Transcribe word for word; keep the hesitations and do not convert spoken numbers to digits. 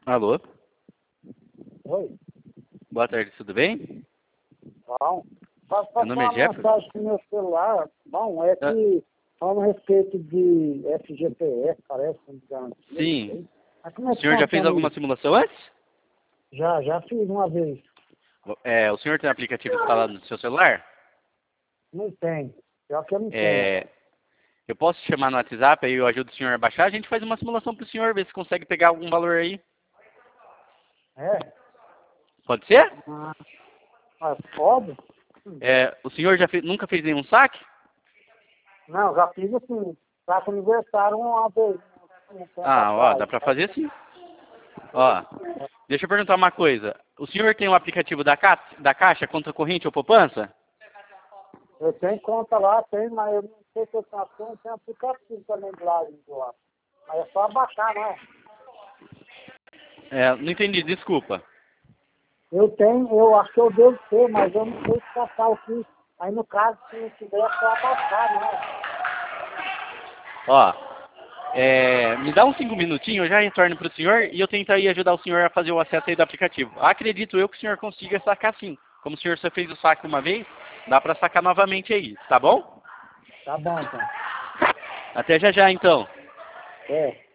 Alô? Oi, Boa tarde, tudo bem? bom. Posso Meu passar nome é uma Jefferson. mensagem pro meu celular? Bom, é Ah, que fala a respeito de F G P S, parece, não me engano. sim. Mas como é O que senhor já fez funciona alguma isso? simulação antes? Já, já fiz uma vez. É, o senhor tem aplicativo instalado no seu celular? Não tem. Pior que eu não tenho. É, eu posso te chamar no WhatsApp, aí eu ajudo o senhor a baixar, a gente faz uma simulação para o senhor, ver se consegue pegar algum valor aí. É? Pode ser? Ah, mas pode? Hum. É, o senhor já fez, nunca fez nenhum saque? Não, já fiz assim, para o aniversário uma vez, um tempo Ah, ó, atrás. dá pra fazer sim. Ó, deixa eu perguntar uma coisa. O senhor tem o aplicativo da, ca... da Caixa contra corrente ou poupança? Eu tenho conta lá, tem, mas eu não sei se eu tenho conta, tem aplicativo também do lado do lado. Mas é só baixar, né? É, não entendi, desculpa. Eu tenho, eu acho que eu devo ter, mas eu não sei se passar aqui. Aí no caso, se não tiver, é só abaixar, né? Ó, é, me dá uns cinco minutinhos, eu já retorno para o senhor e eu tento aí ajudar o senhor a fazer o acesso aí do aplicativo. Acredito eu que o senhor consiga sacar sim. Como o senhor só fez o saque uma vez, dá para sacar novamente aí, tá bom? Tá bom, então. Até já já então. É.